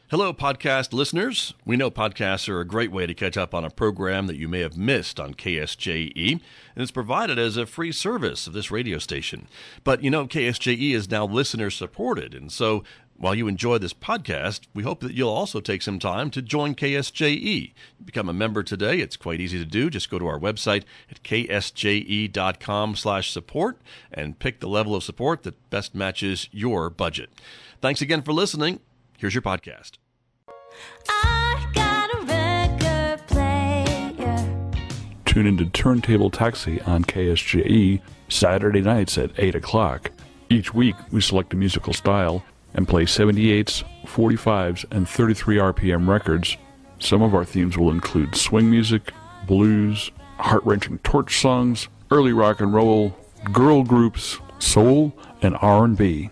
Hello, podcast listeners. We know podcasts are a great way to catch up on a program that you may have missed on KSJE, and it's provided as a free service of this radio station. But you know, KSJE is now listener-supported, and so while you enjoy this podcast, we hope that you'll also take some time to join KSJE. Become a member today. It's quite easy to do. Just go to our website at ksje.com/support and pick the level of support that best matches your budget. Thanks again for listening. Here's your podcast. I got a record player. Tune into Turntable Taxi on KSJE Saturday nights at 8 o'clock. Each week, we select a musical style and play 78s, 45s, and 33 RPM records. Some of our themes will include swing music, blues, heart-wrenching torch songs, early rock and roll, girl groups, soul, and R&B.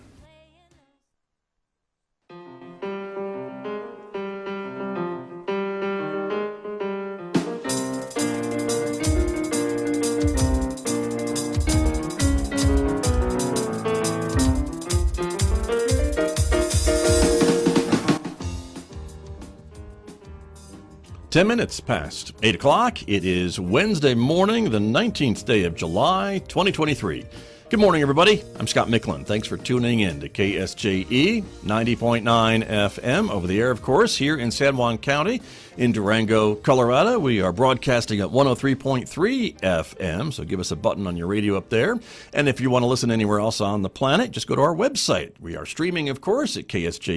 Ten minutes past 8 o'clock. It is Wednesday morning, the 19th day of July, 2023. Good morning, everybody. I'm Scott Micklin. Thanks for tuning in to KSJE 90.9 FM over the air, of course, here in San Juan County in Durango, Colorado. We are broadcasting at 103.3 FM, so give us a button on your radio up there. And if you want to listen anywhere else on the planet, just go to our website. We are streaming, of course, at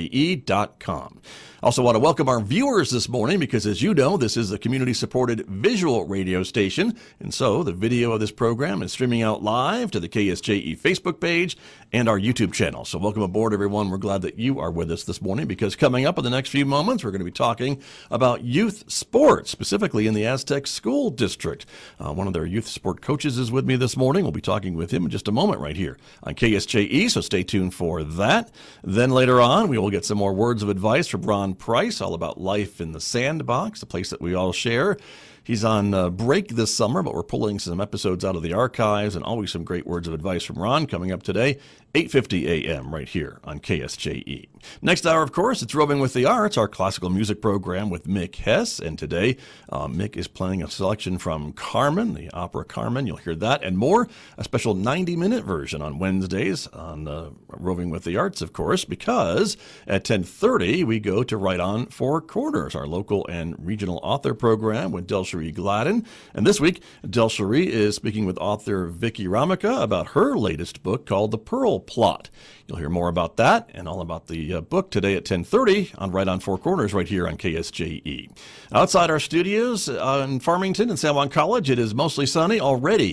ksje.com. Also want to welcome our viewers this morning because, as you know, this is a community-supported visual radio station, and so the video of this program is streaming out live to the KSJE Facebook page and our YouTube channel. So welcome aboard, everyone. We're glad that you are with us this morning because coming up in the next few moments, we're going to be talking about youth sports, specifically in the Aztec School District. One of their youth sport coaches is with me this morning. We'll be talking with him in just a moment right here on KSJE, so stay tuned for that. Then later on, we will get some more words of advice from Ron Price, all about life in the sandbox, a place that we all share. He's on break this summer, but we're pulling some episodes out of the archives and always some great words of advice from Ron coming up today, 8:50 a.m. right here on KSJE. Next hour, of course, it's Roving with the Arts, our classical music program with Mick Hess. And today, Mick is playing a selection from Carmen, the opera Carmen. You'll hear that and more. A special 90-minute version on Wednesdays on Roving with the Arts, of course, because at 10:30, we go to Right on Four Corners, our local and regional author program with Delcherie Gladden. And this week, Delcherie is speaking with author Vicky Ramica about her latest book called The Pearl Plot. You'll hear more about that and all about the book today at 10:30 on Right on Four Corners right here on KSJE. Outside our studios in Farmington and San Juan College, it is mostly sunny already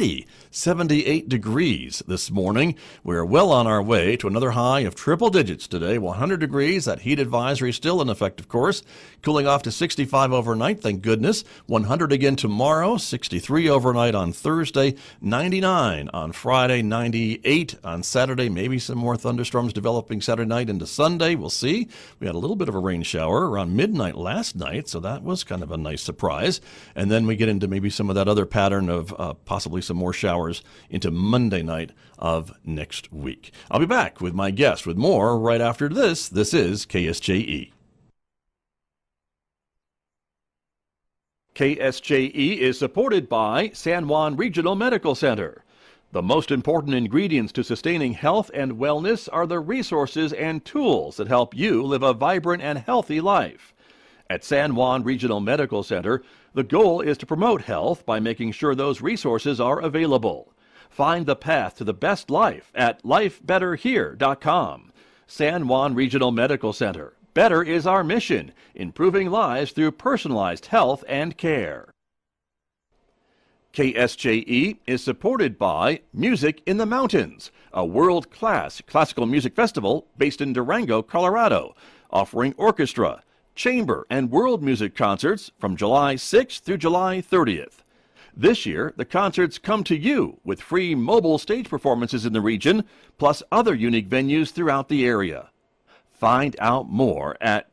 78 degrees this morning. We're well on our way to another high of triple digits today, 100 degrees. That heat advisory is still in effect, of course. Cooling off to 65 overnight, thank goodness. 100 again tomorrow, 63 overnight on Thursday, 99 on Friday, 98 on Saturday, maybe some more thunderstorms developing Saturday night into Sunday. We'll see. We had a little bit of a rain shower around midnight last night, so that was kind of a nice surprise. And then we get into maybe some of that other pattern of possibly some more showers into Monday night of next week. I'll be back with my guest with more right after this. This is KSJE. KSJE is supported by San Juan Regional Medical Center. The most important ingredients to sustaining health and wellness are the resources and tools that help you live a vibrant and healthy life. At San Juan Regional Medical Center, the goal is to promote health by making sure those resources are available. Find the path to the best life at lifebetterhere.com. San Juan Regional Medical Center. Better is our mission, improving lives through personalized health and care. KSJE is supported by Music in the Mountains, a world-class classical music festival based in Durango, Colorado, offering orchestra, chamber, and world music concerts from July 6th through July 30th. This year, the concerts come to you with free mobile stage performances in the region, plus other unique venues throughout the area. Find out more at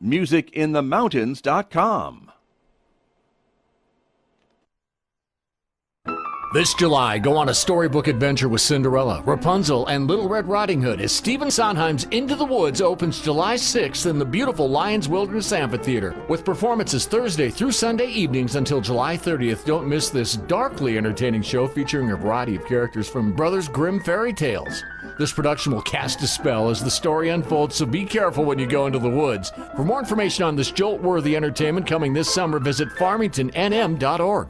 musicinthemountains.com. This July, go on a storybook adventure with Cinderella, Rapunzel, and Little Red Riding Hood as Stephen Sondheim's Into the Woods opens July 6th in the beautiful Lions Wilderness Amphitheater, with performances Thursday through Sunday evenings until July 30th. Don't miss this darkly entertaining show featuring a variety of characters from Brothers Grimm fairy tales. This production will cast a spell as the story unfolds, so be careful when you go into the woods. For more information on this jolt-worthy entertainment coming this summer, visit farmingtonnm.org.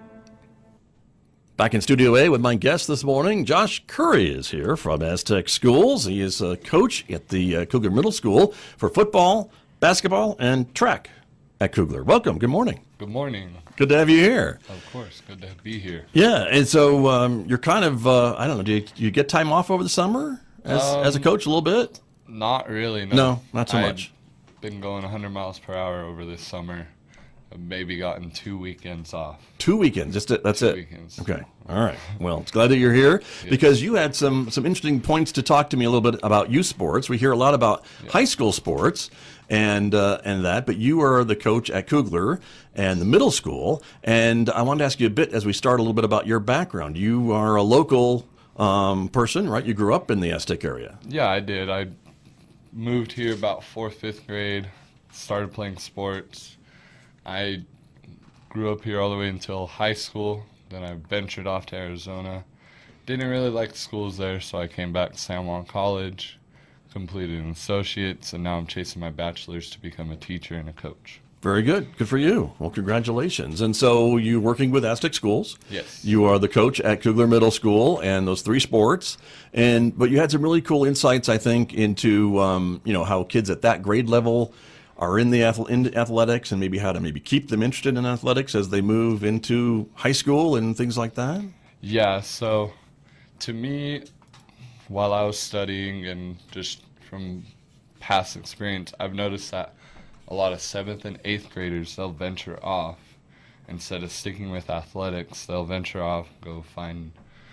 Back in Studio A with my guest this morning, Josh Curry is here from Aztec Schools. He is a coach at the Kugler Middle School for football, basketball, and track at Kugler. Welcome. Good morning. Good morning. Good to have you here. Of course. Good to be here. Yeah, and so you're kind of, I don't know, do you get time off over the summer as a coach a little bit? Not really, no. No, not too much. I've been going 100 miles per hour over this summer. I've maybe gotten 2 weekends off. 2 weekends, that's it? 2 weekends. Okay, all right. Well, it's glad that you're here because you had some interesting points to talk to me a little bit about youth sports. We hear a lot about high school sports and that, but you are the coach at Kugler and the middle school, and I wanted to ask you a bit as we start a little bit about your background. You are a local person, right? You grew up in the Aztec area. Yeah, I did. I moved here about 4th, 5th grade, started playing sports. I grew up here all the way until high school. Then I ventured off to Arizona. Didn't really like the schools there, so I came back to San Juan College, completed an associate's, and now I'm chasing my bachelor's to become a teacher and a coach. Very good. Good for you. Well, congratulations. And so you're working with Aztec Schools. Yes. You are the coach at Kugler Middle School and those 3 sports. But you had some really cool insights, I think, into how kids at that grade level are in athletics and maybe how to keep them interested in athletics as they move into high school and things like that? Yeah, so to me, while I was studying and just from past experience, I've noticed that a lot of 7th and 8th graders, they'll venture off. Instead of sticking with athletics, they'll venture off, go find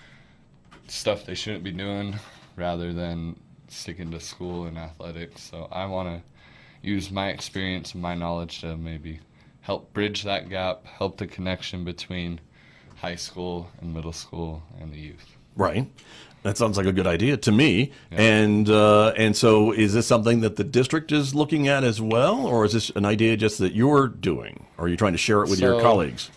stuff they shouldn't be doing rather than sticking to school and athletics. So I want to use my experience and my knowledge to maybe help bridge that gap, help the connection between high school and middle school and the youth. Right. That sounds like a good idea to me. Yeah. And so is this something that the district is looking at as well, or is this an idea just that you're doing, or are you trying to share it with your colleagues?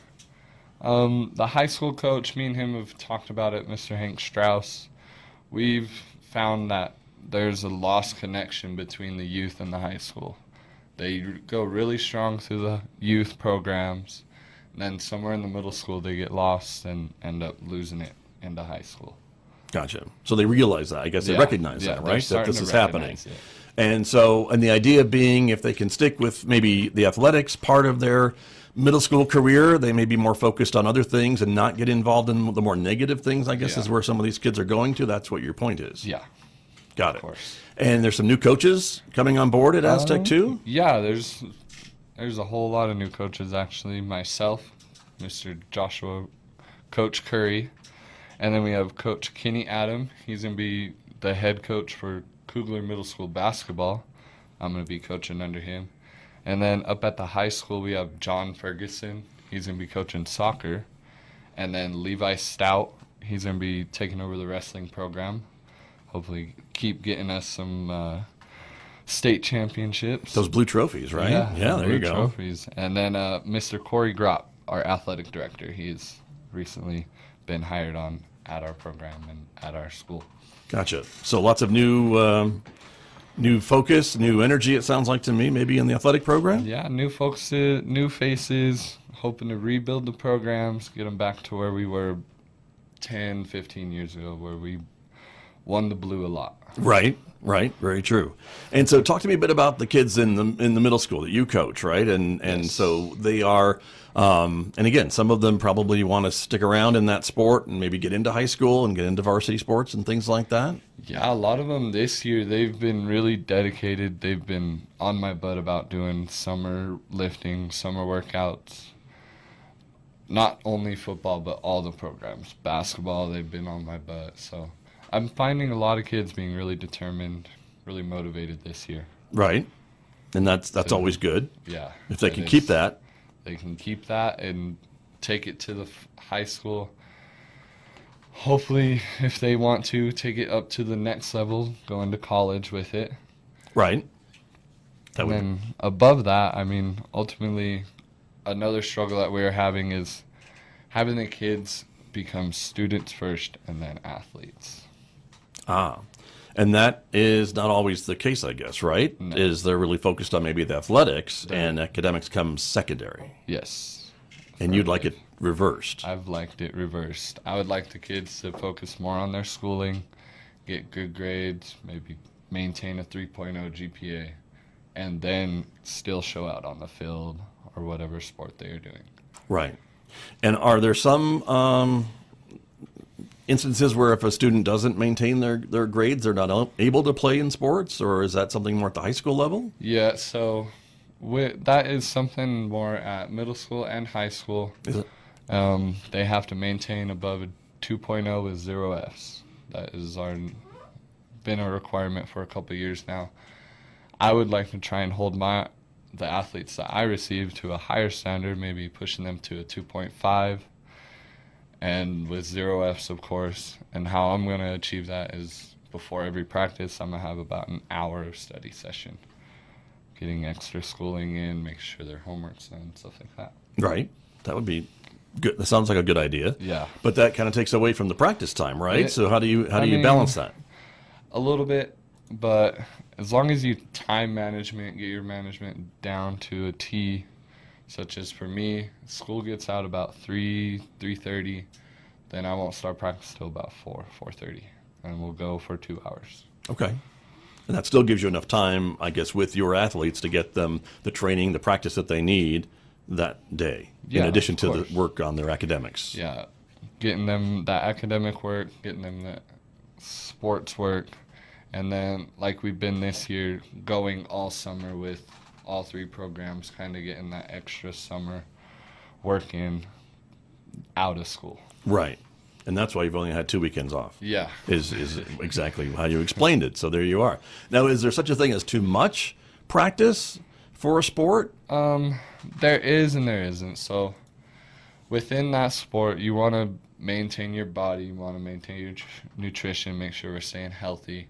The high school coach, me and him have talked about it, Mr. Hank Strauss. We've found that there's a lost connection between the youth and the high school. They go really strong through the youth programs, and then somewhere in the middle school they get lost and end up losing it into high school. Gotcha. So they realize that. I guess they recognize that, right? That this is happening. It. And the idea being if they can stick with maybe the athletics part of their middle school career, they may be more focused on other things and not get involved in the more negative things, I guess, is where some of these kids are going to. That's what your point is. Yeah. Got it. Of course. And there's some new coaches coming on board at Aztec too? Yeah, there's a whole lot of new coaches actually. Myself, Mr. Joshua, Coach Curry, and then we have Coach Kenny Adam. He's going to be the head coach for Kugler Middle School basketball. I'm going to be coaching under him. And then up at the high school we have John Ferguson. He's going to be coaching soccer. And then Levi Stout, he's going to be taking over the wrestling program. Hopefully keep getting us some state championships. Those blue trophies, right? Yeah, there you go. Trophies. And then Mr. Corey Gropp, our athletic director, he's recently been hired on at our program and at our school. Gotcha. So lots of new focus, new energy, it sounds like to me, maybe in the athletic program? Yeah, new folks, new faces, hoping to rebuild the programs, get them back to where we were 10, 15 years ago, where we won the blue a lot. Right, very true. And so talk to me a bit about the kids in the middle school that you coach, right? And Yes. So they are, and again, some of them probably want to stick around in that sport and maybe get into high school and get into varsity sports and things like that. Yeah, a lot of them this year, they've been really dedicated. They've been on my butt about doing summer lifting, summer workouts. Not only football, but all the programs. Basketball, they've been on my butt, so I'm finding a lot of kids being really determined, really motivated this year. Right. And that's always good. Yeah. If they can keep that. They can keep that and take it to the high school. hopefully, if they want to, take it up to the next level, go into college with it. Right. That And would then above that, I mean, ultimately, another struggle that we're having is having the kids become students first and then athletes. and that is not always the case, I guess, right? No. Is they're really focused on maybe the athletics and academics come secondary. Yes. And you'd like it reversed. I've liked it reversed. I would like the kids to focus more on their schooling, get good grades, maybe maintain a 3.0 GPA, and then still show out on the field or whatever sport they are doing. Right. And are there some instances where if a student doesn't maintain their grades, they're not able to play in sports, or is that something more at the high school level? Yeah, so that is something more at middle school and high school. Is it? They have to maintain above a 2.0 with 0 Fs. That is been a requirement for a couple of years now. I would like to try and hold the athletes that I receive to a higher standard, maybe pushing them to a 2.5, and with 0 Fs, of course. And how I'm going to achieve that is before every practice, I'm going to have about an hour of study session, getting extra schooling in, make sure their homework's done, stuff like that. Right. That would be good. That sounds like a good idea. Yeah. But that kind of takes away from the practice time, right? So how do you mean, balance that? A little bit, but as long as you get your management down to a T, such as for me, school gets out about 3:30, then I won't start practice till about 4:30, and we'll go for 2 hours. Okay. And that still gives you enough time, I guess, with your athletes to get them the training, the practice that they need that day, in Yeah, addition of to course. the work on their academics. Yeah, getting them that academic work, getting them that sports work, and then like we've been this year, going all summer with all 3 programs, kind of getting that extra summer work in out of school. Right. And that's why you've only had 2 weekends off. Yeah. Is exactly how you explained it. So there you are. Now, is there such a thing as too much practice for a sport? There is and there isn't. So within that sport, you want to maintain your body, you want to maintain your nutrition, make sure we're staying healthy.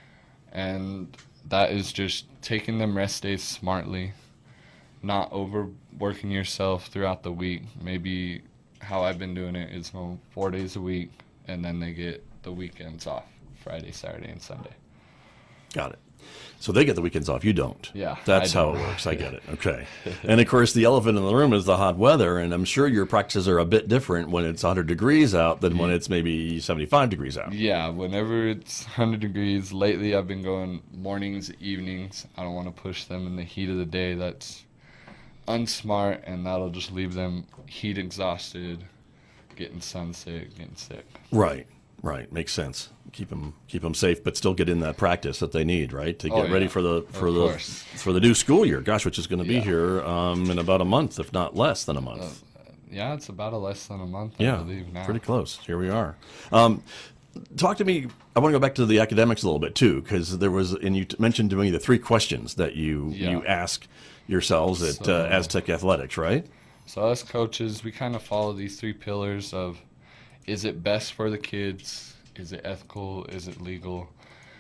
And that is just taking them rest days smartly, not overworking yourself throughout the week. Maybe how I've been doing it is 4 days a week, and then they get the weekends off, Friday, Saturday, and Sunday. Got it. So they get the weekends off. You don't. Yeah, That's I how don't. it works. I get it. Okay. And of course, the elephant in the room is the hot weather. And I'm sure your practices are a bit different when it's 100 degrees out than when it's maybe 75 degrees out. Yeah, whenever it's 100 degrees. Lately, I've been going mornings, evenings. I don't want to push them in the heat of the day. That's unsmart, and that'll just leave them heat exhausted, getting sunsick, getting sick. Right. Right. Makes sense. Keep them safe, but still get in that practice that they need, right, to get ready yeah. for the course. for the new school year. Gosh, which is going to be Yeah. here in about a month, if not less than a month. Yeah, it's about less than a month, I Yeah, believe now. pretty close. Here we are. Talk to me. I want to go back to the academics a little bit too, because there was, and you mentioned to me the 3 questions that you ask yourselves at Aztec Athletics, right? So us coaches, we kind of follow these 3 pillars of, is it best for the kids? Is it ethical? Is it legal?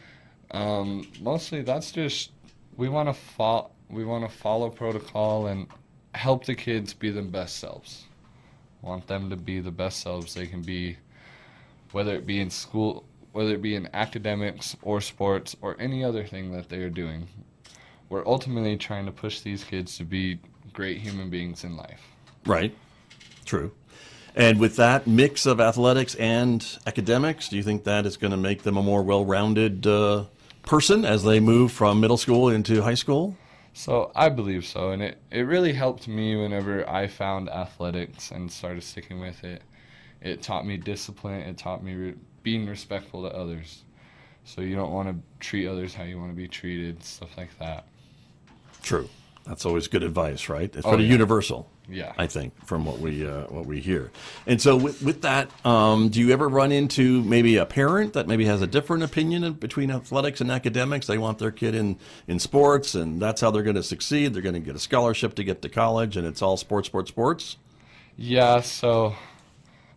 Mostly that's just, we want to follow protocol and help the kids be their best selves. Want them to be the best selves they can be, whether it be in school, whether it be in academics or sports or any other thing that they are doing. We're ultimately trying to push these kids to be great human beings in life. Right. True. And with that mix of athletics and academics, do you think that is going to make them a more well-rounded person as they move from middle school into high school? So I believe so, and it really helped me whenever I found athletics and started sticking with it. It taught me discipline. It taught me being respectful to others. So you don't want to treat others how you want to be treated, stuff like that. True. That's always good advice, right? It's pretty universal. Yeah. I think, from what we hear. And so with that, do you ever run into maybe a parent that maybe has a different opinion between athletics and academics? They want their kid in sports, and that's how they're going to succeed. They're going to get a scholarship to get to college, and it's all sports. Yeah, so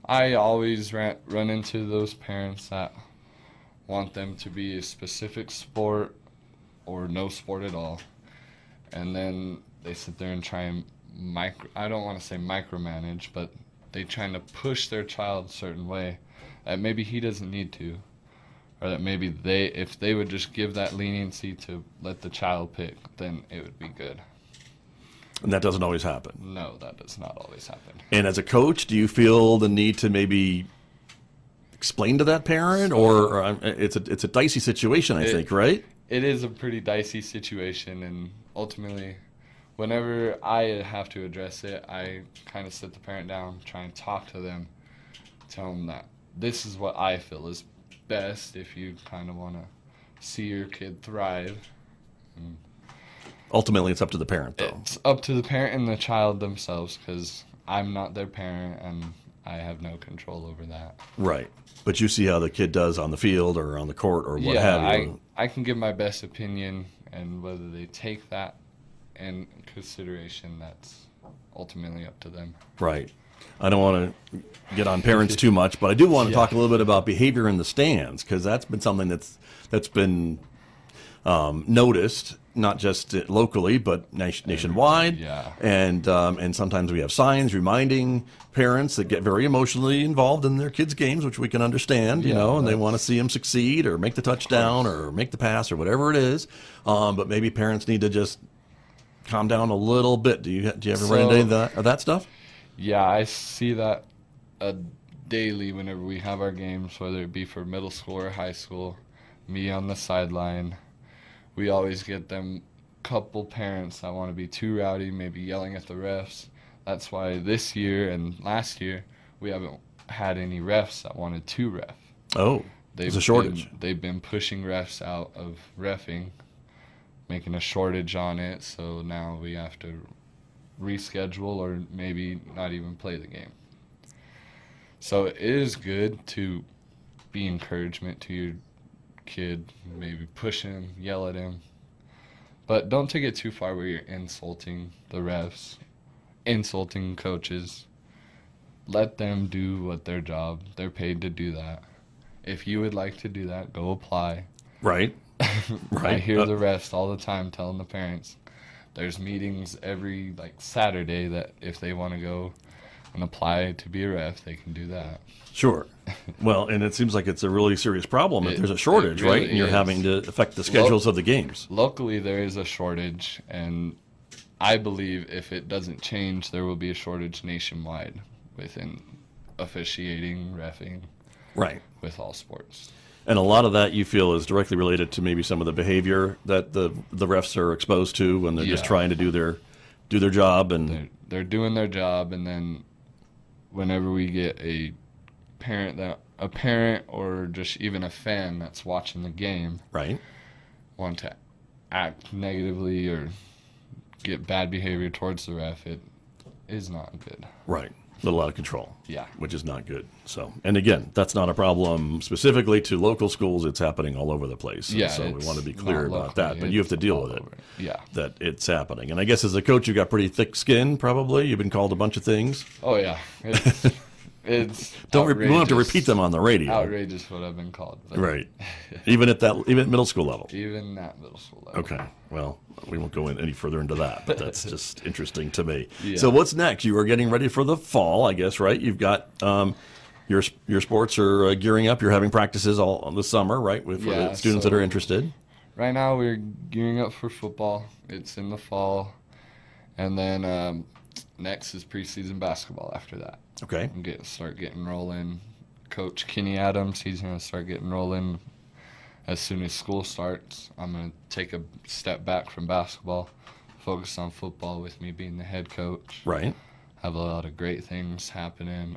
I always run into those parents that want them to be a specific sport or no sport at all. And then they sit there and try and I don't want to say micromanage, but they trying to push their child a certain way that maybe he doesn't need to. Or that maybe if they would just give that leniency to let the child pick, then it would be good. And that doesn't always happen. No, that does not always happen. And as a coach, do you feel the need to maybe explain to that parent, or it's a dicey situation, I think, right? It is a pretty dicey situation, and ultimately, whenever I have to address it, I kind of sit the parent down, try and talk to them, tell them that this is what I feel is best if you kind of want to see your kid thrive. And ultimately, it's up to the parent, though. It's up to the parent and the child themselves, because I'm not their parent and I have no control over that. Right. But you see how the kid does on the field or on the court or what have you. I can give my best opinion, and whether they take that in consideration, that's ultimately up to them. Right. I don't want to get on parents too much, but I do want to talk a little bit about behavior in the stands, because that's been something that's been noticed, not just locally, but nationwide. Yeah. And sometimes we have signs reminding parents that get very emotionally involved in their kids' games, which we can understand, you know, and they want to see them succeed or make the touchdown or make the pass or whatever it is. But maybe parents need to just calm down a little bit. Do you ever run into any of that stuff? Yeah, I see that daily whenever we have our games, whether it be for middle school or high school. Me on the sideline. We always get them couple parents that want to be too rowdy, maybe yelling at the refs. That's why this year and last year we haven't had any refs that wanted to ref. Oh, there's a shortage. They've been pushing refs out of reffing, making a shortage on it, so now we have to reschedule or maybe not even play the game. So it is good to be encouragement to your kid, maybe push him, yell at him, but don't take it too far where you're insulting the refs, insulting coaches. Let them do what their job, they're paid to do that. If you would like to do that, go apply. Right. I hear the refs all the time telling the parents there's meetings every Saturday that if they want to go and apply to be a ref, they can do that. Sure. Well, and it seems like it's a really serious problem if there's a shortage, really right? And you're is. having to affect the schedules of the games. Locally, there is a shortage, and I believe if it doesn't change, there will be a shortage nationwide within officiating, reffing, Right. with all sports. And a lot of that you feel is directly related to maybe some of the behavior that the refs are exposed to when they're just trying to do their job, and They're doing their job, and then whenever we get a parent or just even a fan that's watching the game right. want to act negatively or get bad behavior towards the ref, it is not good. Right. A little out of control. Yeah. Which is not good. So, and again, that's not a problem specifically to local schools. It's happening all over the place. Yeah. So we want to be clear not about that. locally, But you have to it's deal all with it. over. Yeah. That it's happening. And I guess as a coach, you've got pretty thick skin, probably. You've been called a bunch of things. Oh yeah. It's You won't have to outrageous. repeat them on the radio. Outrageous what I've been called. But Right. Even at middle school level. Even at middle school level. Okay. Well, we won't go any further into that, but that's just interesting to me. Yeah. So what's next? You are getting ready for the fall, I guess, right? You've got your sports are gearing up. You're having practices all this summer, right, with Yeah, students that are interested. Right now we're gearing up for football. It's in the fall. And then next is preseason basketball after that. Okay. Start getting rolling. Coach Kenny Adams, he's going to start getting rolling as soon as school starts. I'm going to take a step back from basketball, focus on football with me being the head coach. Right. Have a lot of great things happening.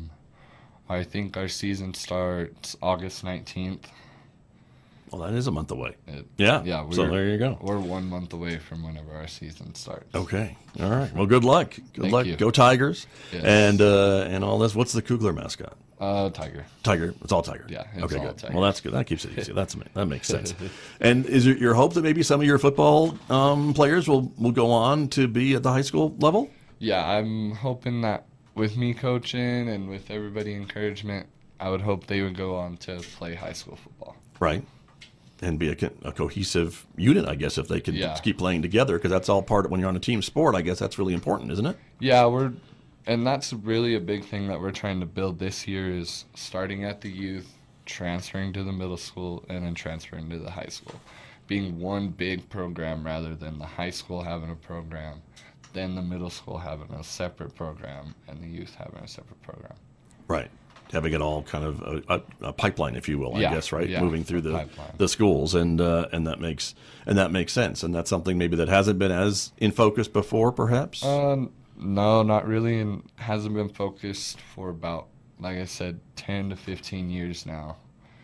I think our season starts August 19th. Well, that is a month away. Yeah. So there you go. We're 1 month away from whenever our season starts. Okay. All right. Well, good luck. Good luck. you. Go Tigers. Yes. And all this. What's the Kugler mascot? Tiger. Tiger. It's all Tiger. Yeah, it's okay, all good. Tiger. Well, that's good. That keeps it easy. That makes sense. And is it your hope that maybe some of your football players will go on to be at the high school level? Yeah, I'm hoping that with me coaching and with everybody encouragement, I would hope they would go on to play high school football. Right. And be a cohesive unit, I guess, if they could Yeah. keep playing together, because that's all part of when you're on a team sport. I guess that's really important, isn't it? Yeah, and that's really a big thing that we're trying to build this year is starting at the youth, transferring to the middle school, and then transferring to the high school. Being one big program rather than the high school having a program, then the middle school having a separate program, and the youth having a separate program. Right. Having it all kind of a pipeline, if you will, I Yeah, guess, right? yeah, Moving through a the pipeline. schools, and that makes sense, and that's something maybe that hasn't been as in focus before, perhaps. No, not really, and hasn't been focused for about, like I said, 10 to 15 years now.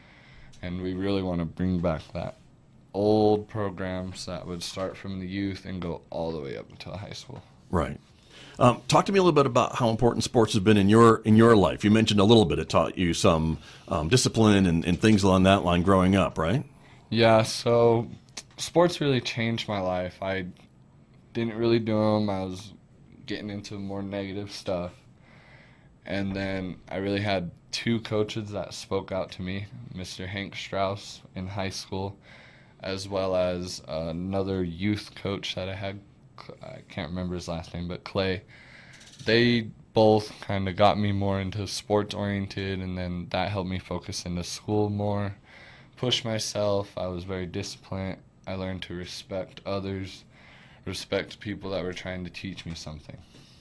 And we really want to bring back that old programs that would start from the youth and go all the way up until high school. Right. Talk to me a little bit about how important sports have been in your life. You mentioned a little bit. It taught you some discipline and things along that line growing up, right? Yeah, so sports really changed my life. I didn't really do them. I was getting into more negative stuff. And then I really had two coaches that spoke out to me, Mr. Hank Strauss in high school, as well as another youth coach that I had. I can't remember his last name, but Clay. They both kind of got me more into sports oriented, and then that helped me focus into school more, push myself. I was very disciplined. I learned to respect others, respect people that were trying to teach me something.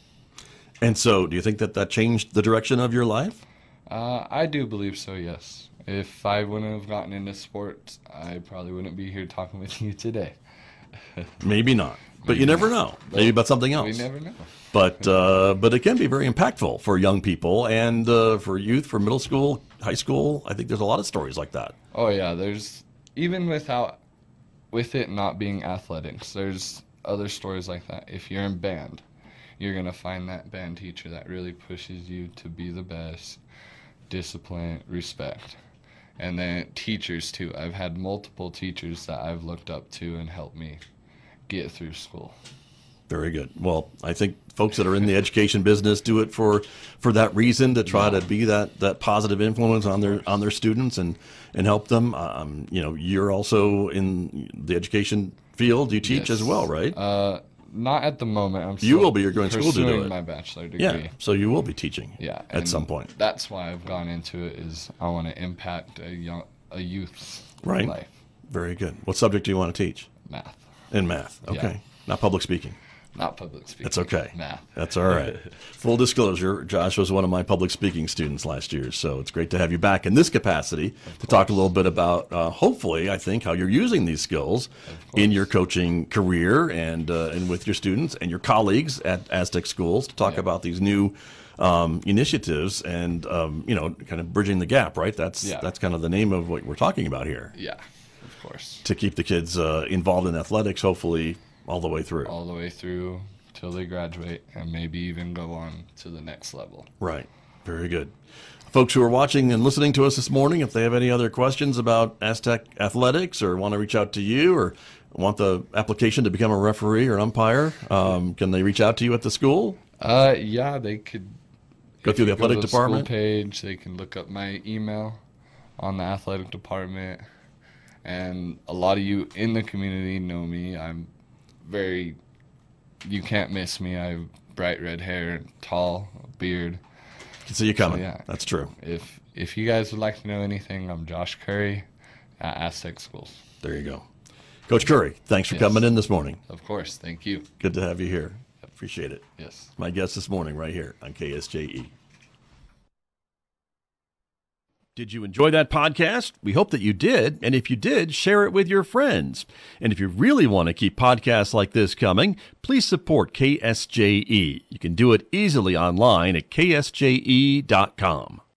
And so, do you think that changed the direction of your life? I do believe so, yes. If I wouldn't have gotten into sports, I probably wouldn't be here talking with you today. Maybe not, but you never know. Maybe about something else. We never know. But it can be very impactful for young people and for youth, for middle school, high school. I think there's a lot of stories like that. Oh yeah, there's even with it not being athletics, there's other stories like that. If you're in band, you're gonna find that band teacher that really pushes you to be the best, discipline, respect. And then teachers too. I've had multiple teachers that I've looked up to and helped me get through school. Very good. Well, I think folks that are in the education business do it for that reason, to try to be that positive influence on their students and help them. You're also in the education field. You teach Yes. as well, right? Not at the moment. I'm You still will be. You're going to school to do pursuing it. my bachelor degree. Yeah. So you will be teaching. Yeah, At and some point. That's why I've gone into it. Is I want to impact a youth's Right. life. Very good. What subject do you want to teach? Math, In math. Okay. Not public speaking. not public speaking. That's okay. Math. That's all right. Full disclosure, Josh was one of my public speaking students last year, so it's great to have you back in this capacity to talk a little bit about, hopefully, I think, how you're using these skills in your coaching career and with your students and your colleagues at Aztec schools to talk about these new initiatives and, kind of bridging the gap, right? That's kind of the name of what we're talking about here. Yeah, of course. To keep the kids involved in athletics, hopefully, all the way through. All the way through till they graduate and maybe even go on to the next level. Right. Very good. Folks who are watching and listening to us this morning, if they have any other questions about Aztec athletics or want to reach out to you or want the application to become a referee or umpire, can they reach out to you at the school? Yeah, they could Go if through the you go athletic to department? School page. They can look up my email on the athletic department. And a lot of you in the community know me. You can't miss me. I have bright red hair, tall, beard. Can see you coming. So, yeah. That's true. If you guys would like to know anything, I'm Josh Curry at Aztec Schools. There you go. Coach Curry, thanks for Yes. coming in this morning. Of course. Thank you. Good to have you here. Appreciate it. Yes. My guest this morning right here on KSJE. Did you enjoy that podcast? We hope that you did. And if you did, share it with your friends. And if you really want to keep podcasts like this coming, please support KSJE. You can do it easily online at ksje.com.